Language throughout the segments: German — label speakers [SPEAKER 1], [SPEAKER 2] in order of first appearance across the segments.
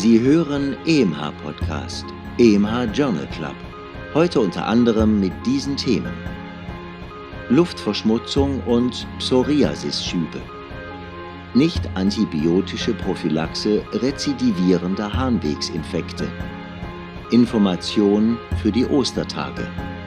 [SPEAKER 1] Sie hören EMH Podcast, EMH Journal Club. Heute unter anderem mit diesen Themen: Luftverschmutzung und Psoriasis-Schübe, nicht-antibiotische Prophylaxe rezidivierender Harnwegsinfekte, Information für die Ostertage.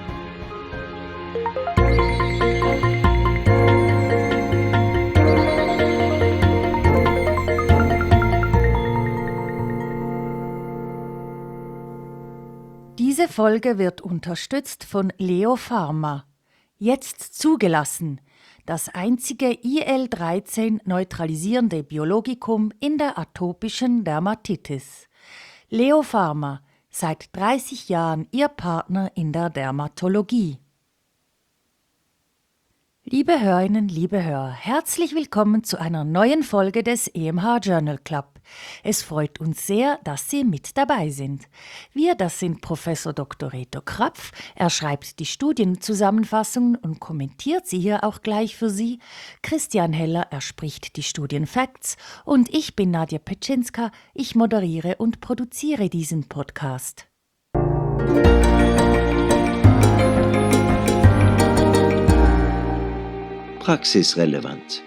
[SPEAKER 2] Diese Folge wird unterstützt von Leo Pharma. Jetzt zugelassen. Das einzige IL-13 neutralisierende Biologikum in der atopischen Dermatitis. Leo Pharma, seit 30 Jahren Ihr Partner in der Dermatologie. Liebe Hörerinnen, liebe Hörer, herzlich willkommen zu einer neuen Folge des EMH Journal Club. Es freut uns sehr, dass Sie mit dabei sind. Wir, das sind Professor Dr. Reto Krapf. Er schreibt die Studienzusammenfassungen und kommentiert sie hier auch gleich für Sie. Christian Heller, er spricht die Studienfacts. Und ich bin Nadja Petschinska. Ich moderiere und produziere diesen Podcast.
[SPEAKER 1] Praxisrelevant.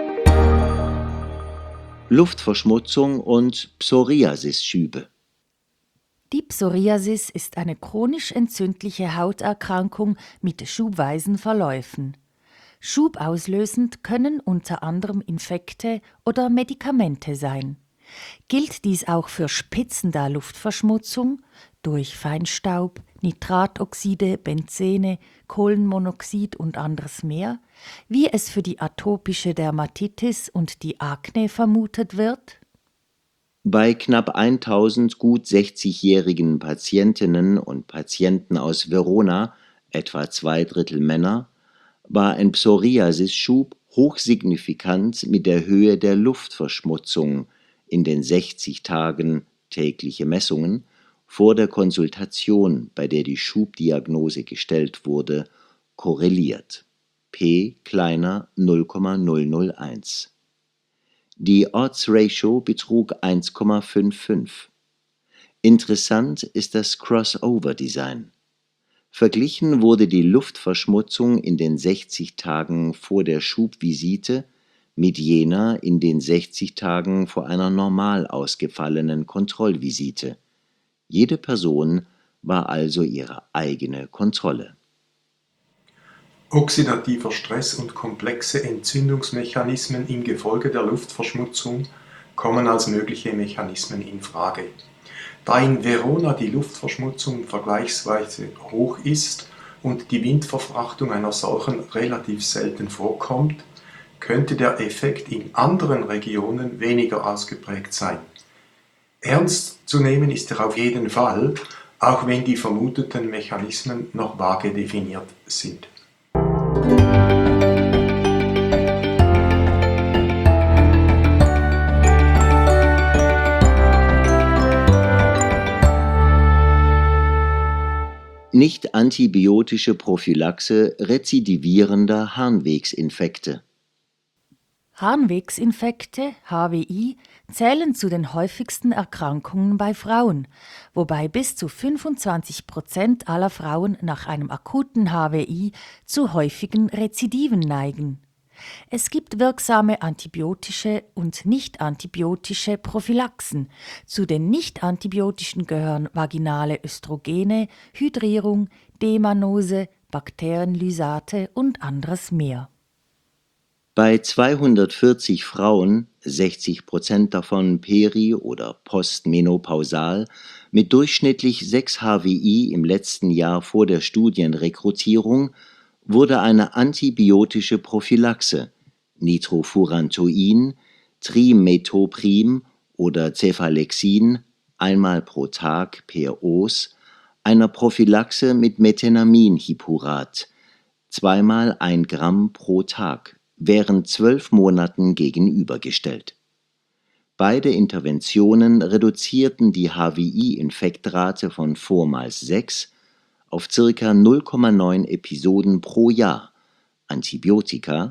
[SPEAKER 1] Luftverschmutzung und Psoriasis-Schübe.
[SPEAKER 2] Die Psoriasis ist eine chronisch entzündliche Hauterkrankung mit schubweisen Verläufen. Schubauslösend können unter anderem Infekte oder Medikamente sein. Gilt dies auch für Spitzen der Luftverschmutzung durch Feinstaub, Nitratoxide, Benzene, Kohlenmonoxid und anderes mehr, wie es für die atopische Dermatitis und die Akne vermutet wird?
[SPEAKER 1] Bei knapp 1000 gut 60-jährigen Patientinnen und Patienten aus Verona, etwa 2/3 Männer, war ein Psoriasis-Schub hochsignifikant mit der Höhe der Luftverschmutzung in den 60 Tagen tägliche Messungen vor der Konsultation, bei der die Schubdiagnose gestellt wurde, korreliert. P kleiner 0,001. Die Odds-Ratio betrug 1,55. Interessant ist das Crossover-Design. Verglichen wurde die Luftverschmutzung in den 60 Tagen vor der Schubvisite mit jener in den 60 Tagen vor einer normal ausgefallenen Kontrollvisite. Jede Person war also ihre eigene Kontrolle.
[SPEAKER 3] Oxidativer Stress und komplexe Entzündungsmechanismen im Gefolge der Luftverschmutzung kommen als mögliche Mechanismen in Frage. Da in Verona die Luftverschmutzung vergleichsweise hoch ist und die Windverfrachtung einer solchen relativ selten vorkommt, könnte der Effekt in anderen Regionen weniger ausgeprägt sein. Ernst zu nehmen ist er auf jeden Fall, auch wenn die vermuteten Mechanismen noch vage definiert sind.
[SPEAKER 1] Nicht-antibiotische Prophylaxe rezidivierender Harnwegsinfekte.
[SPEAKER 2] Harnwegsinfekte, HWI, zählen zu den häufigsten Erkrankungen bei Frauen, wobei bis zu 25% aller Frauen nach einem akuten HWI zu häufigen Rezidiven neigen. Es gibt wirksame antibiotische und nicht-antibiotische Prophylaxen. Zu den nicht-antibiotischen gehören vaginale Östrogene, Hydrierung, Demanose, Bakterienlysate und anderes mehr.
[SPEAKER 1] Bei 240 Frauen, 60% davon peri- oder postmenopausal, mit durchschnittlich 6 HWI im letzten Jahr vor der Studienrekrutierung, wurde eine antibiotische Prophylaxe, Nitrofurantoin, Trimetoprim oder Cephalexin, einmal pro Tag per Os, einer Prophylaxe mit Methenamine-Hipurat, zweimal 1 Gramm pro Tag, während 12 Monaten gegenübergestellt. Beide Interventionen reduzierten die HWI-Infektrate von vormals 6 auf ca. 0,9 Episoden pro Jahr, Antibiotika,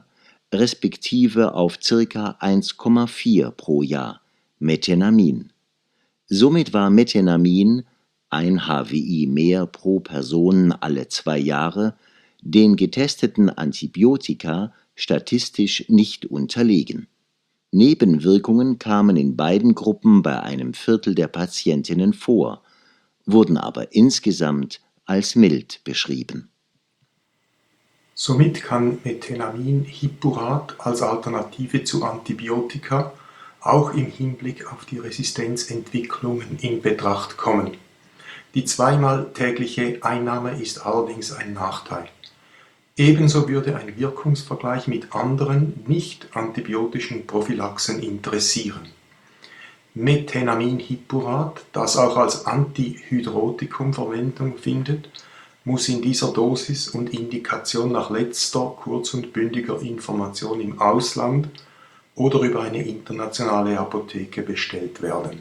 [SPEAKER 1] respektive auf ca. 1,4 pro Jahr, Methenamin. Somit war Methenamin, 1 HWI mehr pro Person alle 2 Jahre, den getesteten Antibiotika statistisch nicht unterlegen. Nebenwirkungen kamen in beiden Gruppen bei einem Viertel der Patientinnen vor, wurden aber insgesamt als mild beschrieben.
[SPEAKER 3] Somit kann Methenamin Hippurat als Alternative zu Antibiotika auch im Hinblick auf die Resistenzentwicklungen in Betracht kommen. Die zweimal tägliche Einnahme ist allerdings ein Nachteil. Ebenso würde ein Wirkungsvergleich mit anderen nicht-antibiotischen Prophylaxen interessieren. Methenamin Hippurat, das auch als Antihydrotikum Verwendung findet, muss in dieser Dosis und Indikation nach letzter kurz- und bündiger Information im Ausland oder über eine internationale Apotheke bestellt werden.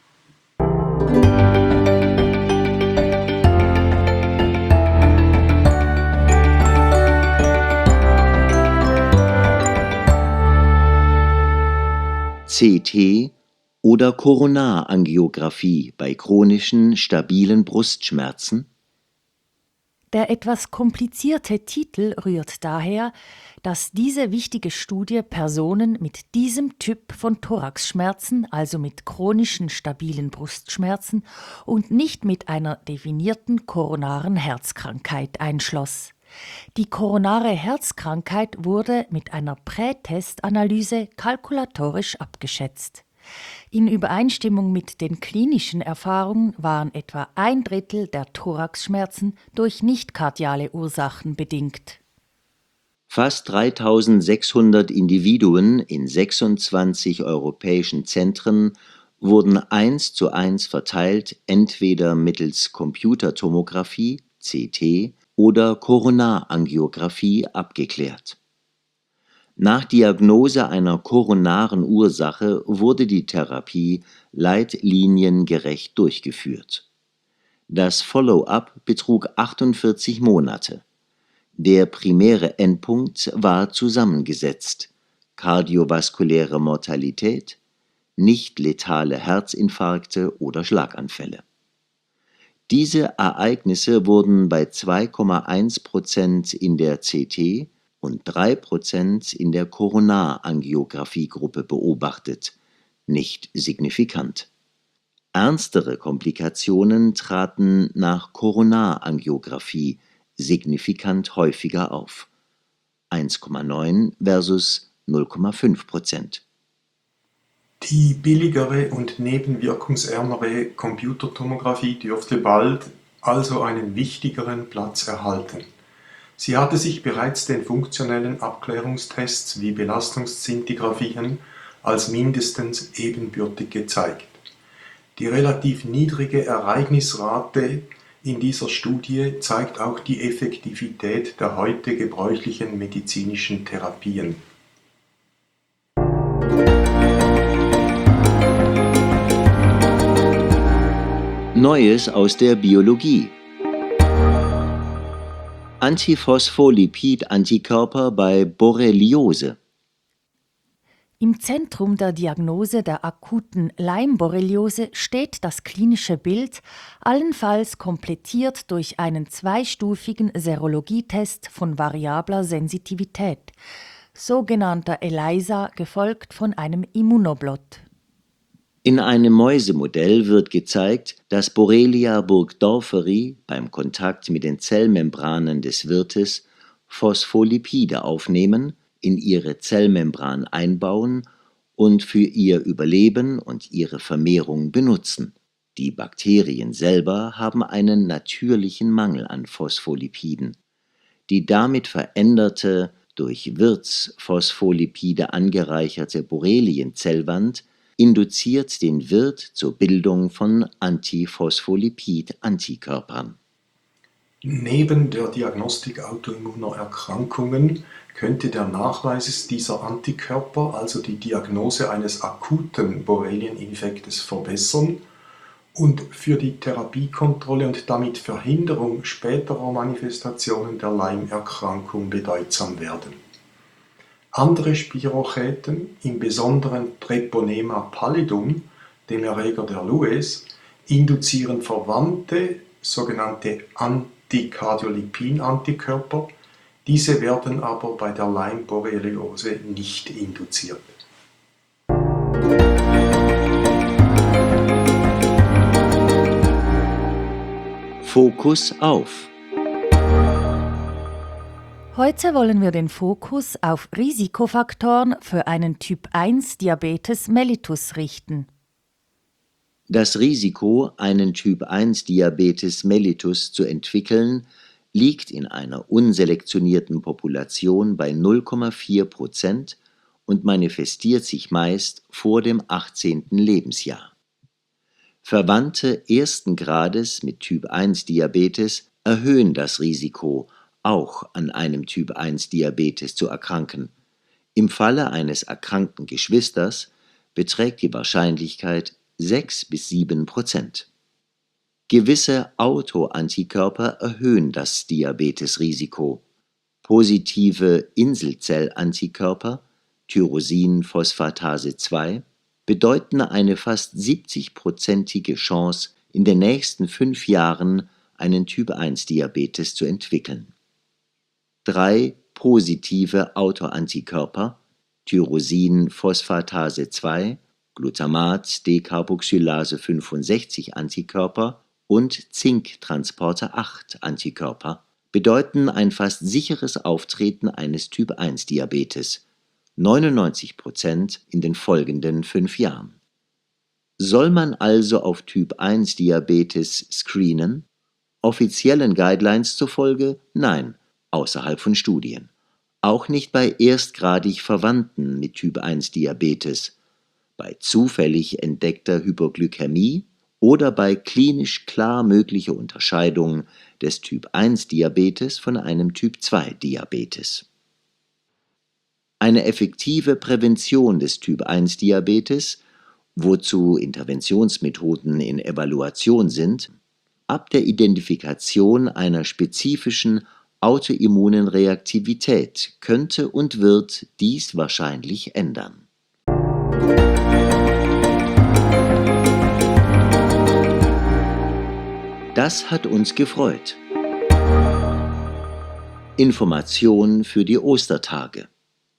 [SPEAKER 1] CT oder Koronarangiographie bei chronischen, stabilen Brustschmerzen?
[SPEAKER 2] Der etwas komplizierte Titel rührt daher, dass diese wichtige Studie Personen mit diesem Typ von Thoraxschmerzen, also mit chronischen stabilen Brustschmerzen und nicht mit einer definierten koronaren Herzkrankheit einschloss. Die koronare Herzkrankheit wurde mit einer Prätestanalyse kalkulatorisch abgeschätzt. In Übereinstimmung mit den klinischen Erfahrungen waren etwa 1/3 der Thoraxschmerzen durch nicht-kardiale Ursachen bedingt.
[SPEAKER 1] Fast 3.600 Individuen in 26 europäischen Zentren wurden 1:1 verteilt entweder mittels Computertomographie (CT) oder Koronarangiographie abgeklärt. Nach Diagnose einer koronaren Ursache wurde die Therapie leitliniengerecht durchgeführt. Das Follow-up betrug 48 Monate. Der primäre Endpunkt war zusammengesetzt: kardiovaskuläre Mortalität, nicht letale Herzinfarkte oder Schlaganfälle. Diese Ereignisse wurden bei 2,1% in der CT und 3% in der Koronarangiographie-Gruppe beobachtet, nicht signifikant. Ernstere Komplikationen traten nach Koronarangiographie signifikant häufiger auf, 1,9 versus 0,5%.
[SPEAKER 3] Die billigere und nebenwirkungsärmere Computertomographie dürfte bald also einen wichtigeren Platz erhalten. Sie hatte sich bereits den funktionellen Abklärungstests wie Belastungszintigraphien als mindestens ebenbürtig gezeigt. Die relativ niedrige Ereignisrate in dieser Studie zeigt auch die Effektivität der heute gebräuchlichen medizinischen Therapien.
[SPEAKER 1] Neues aus der Biologie. Antiphospholipid-Antikörper bei Borreliose.
[SPEAKER 2] Im Zentrum der Diagnose der akuten Lyme-Borreliose steht das klinische Bild, allenfalls komplettiert durch einen zweistufigen Serologietest von variabler Sensitivität, sogenannter ELISA, gefolgt von einem Immunoblot.
[SPEAKER 1] In einem Mäusemodell wird gezeigt, dass Borrelia burgdorferi beim Kontakt mit den Zellmembranen des Wirtes Phospholipide aufnehmen, in ihre Zellmembran einbauen und für ihr Überleben und ihre Vermehrung benutzen. Die Bakterien selber haben einen natürlichen Mangel an Phospholipiden. Die damit veränderte, durch Wirtsphospholipide angereicherte Borrelienzellwand induziert den Wirt zur Bildung von Antiphospholipid-Antikörpern.
[SPEAKER 3] Neben der Diagnostik autoimmuner Erkrankungen könnte der Nachweis dieser Antikörper also die Diagnose eines akuten Borrelieninfektes verbessern und für die Therapiekontrolle und damit Verhinderung späterer Manifestationen der Lyme-Erkrankung bedeutsam werden. Andere Spirochäten, im Besonderen Treponema pallidum, dem Erreger der Lues, induzieren verwandte sogenannte Antikardiolipin-Antikörper. Diese werden aber bei der Lyme-Borreliose nicht induziert.
[SPEAKER 1] Fokus auf.
[SPEAKER 2] Heute wollen wir den Fokus auf Risikofaktoren für einen Typ-1-Diabetes mellitus richten.
[SPEAKER 1] Das Risiko, einen Typ-1-Diabetes mellitus zu entwickeln, liegt in einer unselektionierten Population bei 0,4% und manifestiert sich meist vor dem 18. Lebensjahr. Verwandte ersten Grades mit Typ-1-Diabetes erhöhen das Risiko, auch an einem Typ-1-Diabetes zu erkranken. Im Falle eines erkrankten Geschwisters beträgt die Wahrscheinlichkeit 6-7%. Gewisse Autoantikörper erhöhen das Diabetesrisiko. Positive Inselzellantikörper, Tyrosinphosphatase 2, bedeuten eine fast 70-prozentige Chance, in den nächsten 5 Jahren einen Typ-1-Diabetes zu entwickeln. 3 positive Autoantikörper, Tyrosinphosphatase 2, Glutamat-Decarboxylase 65 Antikörper und Zinktransporter 8 Antikörper bedeuten ein fast sicheres Auftreten eines Typ-1-Diabetes, 99% in den folgenden 5 Jahren. Soll man also auf Typ-1-Diabetes screenen? Offiziellen Guidelines zufolge nein, außerhalb von Studien. Auch nicht bei erstgradig Verwandten mit Typ-1-Diabetes, bei zufällig entdeckter Hypoglykämie oder bei klinisch klar möglicher Unterscheidung des Typ-1-Diabetes von einem Typ-2-Diabetes. Eine effektive Prävention des Typ-1-Diabetes, wozu Interventionsmethoden in Evaluation sind, ab der Identifikation einer spezifischen autoimmunen Reaktivität könnte und wird dies wahrscheinlich ändern. Das hat uns gefreut. Information für die Ostertage.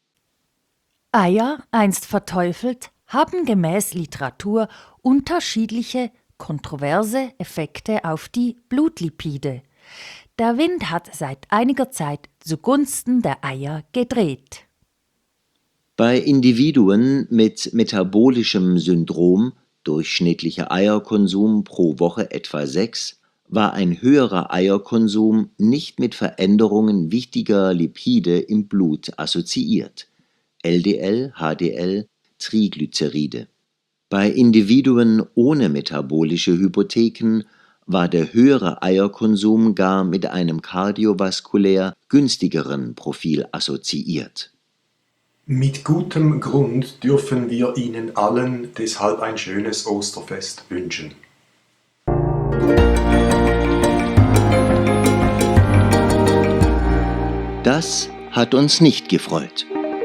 [SPEAKER 2] Eier, einst verteufelt, haben gemäß Literatur unterschiedliche, kontroverse Effekte auf die Blutlipide. Der Wind hat seit einiger Zeit zugunsten der Eier gedreht.
[SPEAKER 1] Bei Individuen mit metabolischem Syndrom, durchschnittlicher Eierkonsum pro Woche etwa 6, war ein höherer Eierkonsum nicht mit Veränderungen wichtiger Lipide im Blut assoziiert, LDL, HDL, Triglyceride. Bei Individuen ohne metabolische Hypotheken war der höhere Eierkonsum gar mit einem kardiovaskulär günstigeren Profil assoziiert.
[SPEAKER 3] Mit gutem Grund dürfen wir Ihnen allen deshalb ein schönes Osterfest wünschen.
[SPEAKER 1] Das hat uns nicht gefreut.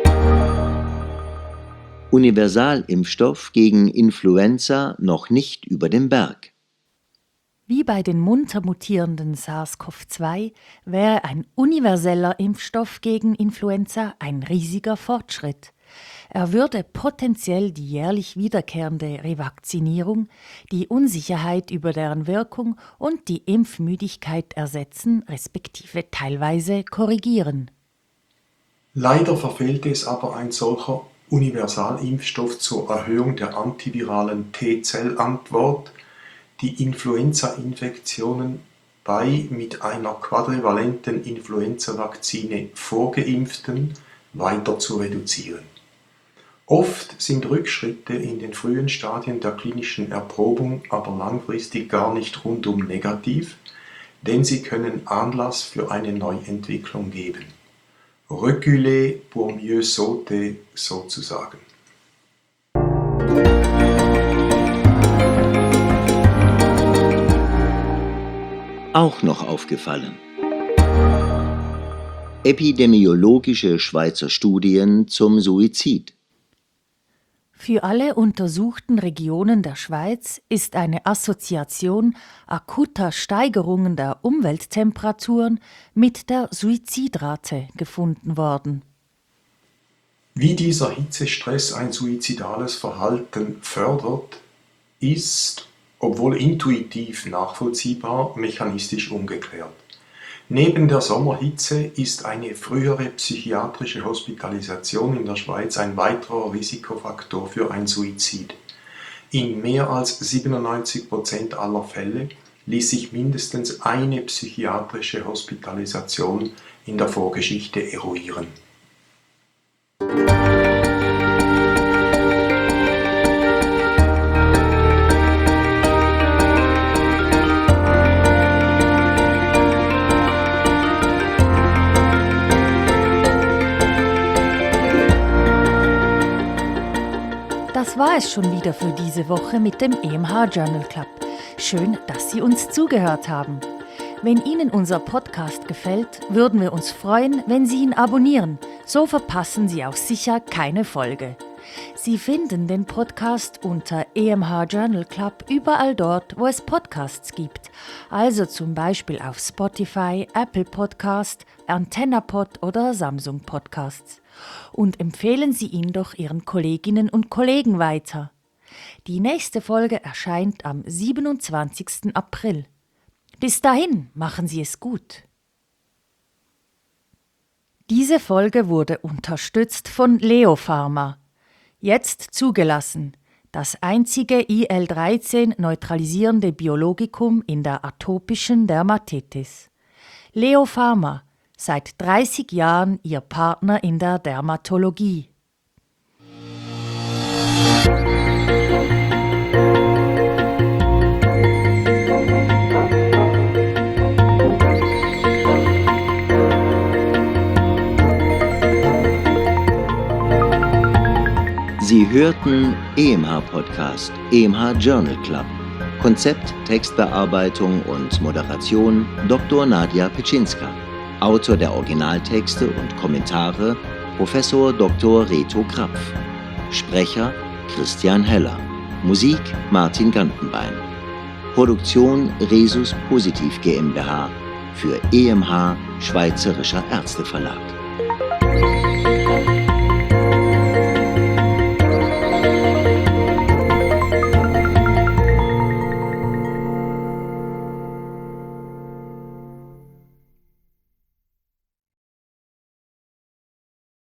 [SPEAKER 1] Universalimpfstoff gegen Influenza noch nicht über dem Berg.
[SPEAKER 2] Wie bei den munter mutierenden SARS-CoV-2 wäre ein universeller Impfstoff gegen Influenza ein riesiger Fortschritt. Er würde potenziell die jährlich wiederkehrende Revakzinierung, die Unsicherheit über deren Wirkung und die Impfmüdigkeit ersetzen, respektive teilweise korrigieren.
[SPEAKER 3] Leider verfehlte es aber ein solcher Universalimpfstoff zur Erhöhung der antiviralen T-Zellantwort, die Influenza-Infektionen bei mit einer quadrivalenten Influenza-Vakzine Vorgeimpften weiter zu reduzieren. Oft sind Rückschritte in den frühen Stadien der klinischen Erprobung aber langfristig gar nicht rundum negativ, denn sie können Anlass für eine Neuentwicklung geben. Reculer pour mieux sauter sozusagen.
[SPEAKER 1] Auch noch aufgefallen. Epidemiologische Schweizer Studien zum Suizid.
[SPEAKER 2] Für alle untersuchten Regionen der Schweiz ist eine Assoziation akuter Steigerungen der Umwelttemperaturen mit der Suizidrate gefunden worden.
[SPEAKER 3] Wie dieser Hitzestress ein suizidales Verhalten fördert, ist, obwohl intuitiv nachvollziehbar, mechanistisch ungeklärt. Neben der Sommerhitze ist eine frühere psychiatrische Hospitalisation in der Schweiz ein weiterer Risikofaktor für ein Suizid. In mehr als 97% aller Fälle ließ sich mindestens eine psychiatrische Hospitalisation in der Vorgeschichte eruieren.
[SPEAKER 2] Das war es schon wieder für diese Woche mit dem EMH Journal Club. Schön, dass Sie uns zugehört haben. Wenn Ihnen unser Podcast gefällt, würden wir uns freuen, wenn Sie ihn abonnieren. So verpassen Sie auch sicher keine Folge. Sie finden den Podcast unter EMH Journal Club überall dort, wo es Podcasts gibt. Also zum Beispiel auf Spotify, Apple Podcast, AntennaPod oder Samsung Podcasts. Und empfehlen Sie ihn doch Ihren Kolleginnen und Kollegen weiter. Die nächste Folge erscheint am 27. April. Bis dahin, machen Sie es gut. Diese Folge wurde unterstützt von Leo Pharma. Jetzt zugelassen. Das einzige IL-13 neutralisierende Biologikum in der atopischen Dermatitis. Leo Pharma. Seit 30 Jahren Ihr Partner in der Dermatologie.
[SPEAKER 1] Sie hörten EMH Podcast, EMH Journal Club. Konzept, Textbearbeitung und Moderation Dr. Nadia Petschinska. Autor der Originaltexte und Kommentare Professor Dr. Reto Krapf. Sprecher Christian Heller. Musik Martin Gantenbein. Produktion Resus Positiv GmbH für EMH Schweizerischer Ärzteverlag.